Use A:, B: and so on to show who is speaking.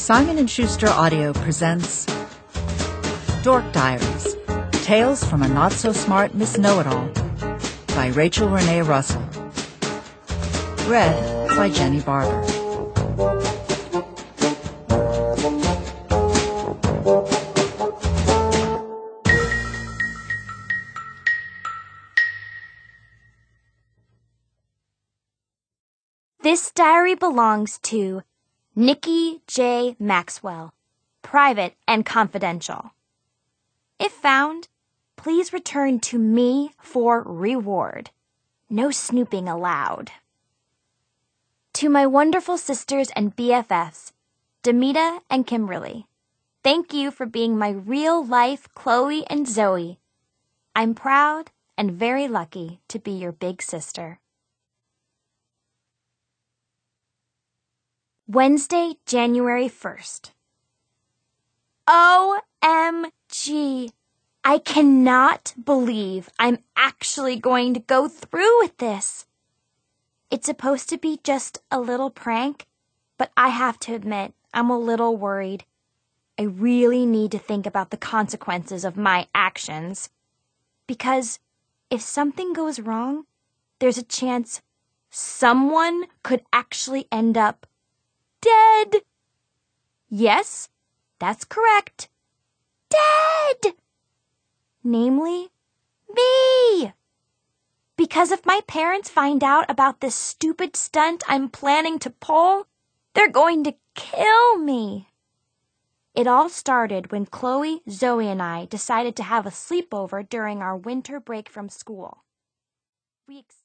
A: Simon & Schuster Audio presents Dork Diaries, Tales from a Not-So-Smart Miss Know-It-All by Rachel Renee Russell. Read by Jenny Barber.
B: This diary belongs to Nikki J. Maxwell, private and confidential. If found, please return to me for reward. No snooping allowed. To my wonderful sisters and BFFs, Demita and Kimberly, thank you for being my real-life Chloe and Zoe. I'm proud and very lucky to be your big sister. Wednesday, January 1st. OMG! I cannot believe I'm actually going to go through with this. It's supposed to be just a little prank, but I have to admit, I'm a little worried. I really need to think about the consequences of my actions. Because if something goes wrong, there's a chance someone could actually end up dead. Yes, that's correct. Dead! Namely, me. Because if my parents find out about this stupid stunt I'm planning to pull, they're going to kill me. It all started when Chloe, Zoe, and I decided to have a sleepover during our winter break from school.